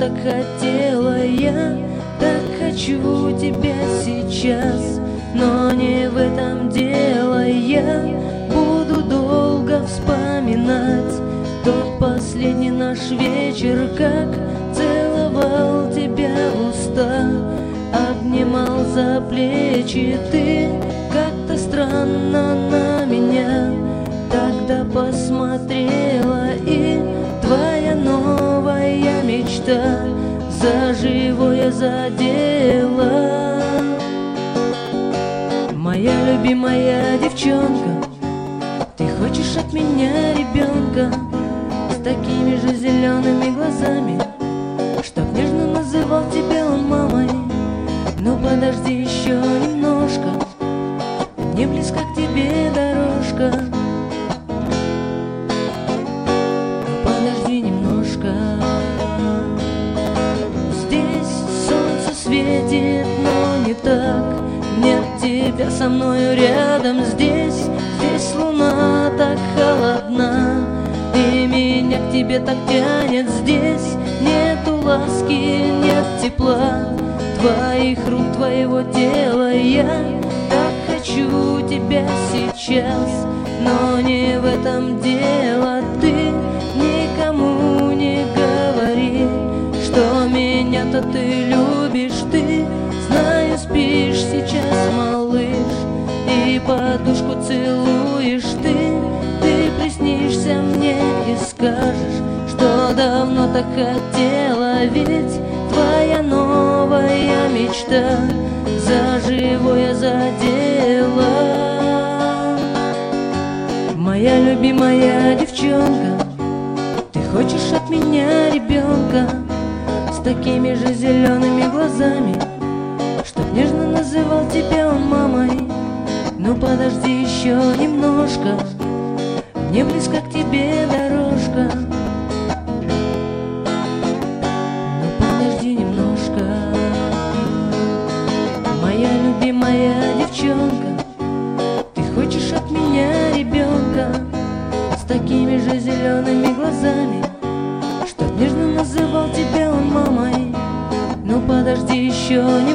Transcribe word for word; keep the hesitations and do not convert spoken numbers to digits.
так хотела я, так хочу тебя сейчас. Но не в этом дело, я буду долго вспоминать тот последний наш вечер, как целовал тебя в уста, обнимал за плечи. Ты как-то странно на меня тогда посмотрела, и твоя новая мечта за живое задела. Моя любимая девчонка, ты хочешь от меня ребенка с такими же зелеными глазами, чтоб нежно называл тебя он мамой. Ну подожди еще немножко, мне близко к тебе дорожка. Ну подожди немножко, здесь солнце светит, но не так. Нет тебя со мною рядом здесь, здесь луна так холодна, и меня к тебе так тянет. Здесь нету ласки, нет тепла твоих рук, твоего тела. Я так хочу тебя сейчас, но не в этом дело. Ты никому не говори, что меня-то ты любишь. Ты, знаю, спишь сейчас, малыш, и подушку целуешь. Ты, ты приснишься мне и скажешь, что давно так хотела. Ведь твоя новая мечта за живое задела. Моя любимая девчонка, ты хочешь от меня ребенка с такими же зелеными глазами, чтоб нежно называл тебя он мамой. Ну подожди еще немножко, мне близко к тебе дорожка. Ну подожди немножко, моя любимая девчонка, ты хочешь от меня ребенка с такими же зелеными глазами, чтоб нежно называл тебя он мамой. Ну подожди еще немножко,